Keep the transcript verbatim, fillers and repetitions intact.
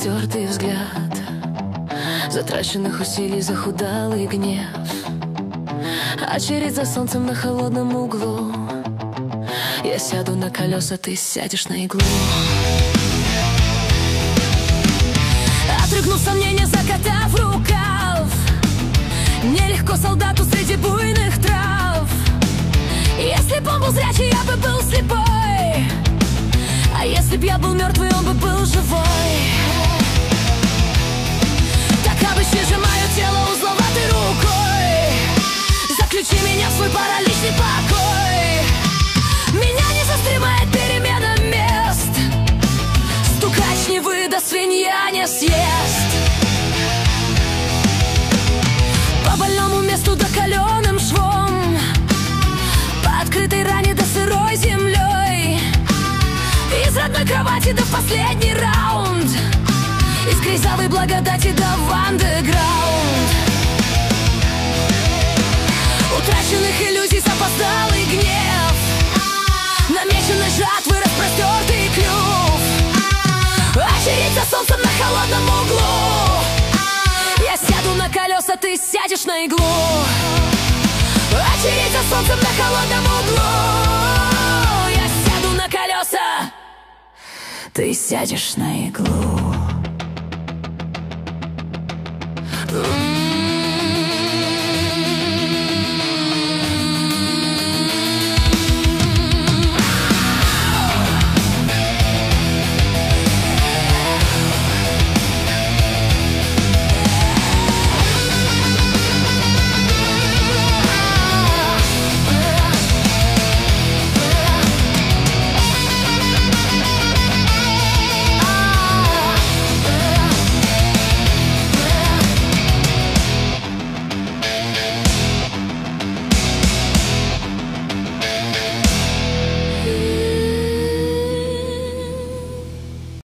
распростертый взгляд, затраченных усилий захудалый гнев. Очередь за солнцем на холодном углу. Я сяду на колеса, ты сядешь на иглу. Отрыгнув сомнения, закатав рукав, нелегко солдату среди буйных трав. Если б он был зрячий, я бы был слепой, а если б я был мертвый, он бы был живой. Так обычно сжимаю тело узловатой рукой. Заключи меня в свой параличный покой. Меня не застремает перемена мест. Стукач не выдаст, свинья не съест. По больному месту докаленным швом, по открытой ране до сырой землей. Из родной кровати до последний раунд, из грязовой благодати до вандеграунд. Утраченных иллюзий запоздалый гнев, намеченной жатвы распростертый клюв. Очередь за солнцем на холодном углу. Я сяду на колеса, ты сядешь на иглу. Очередь за солнцем на холодном углу. Я сяду на колеса, ты сядешь на иглу.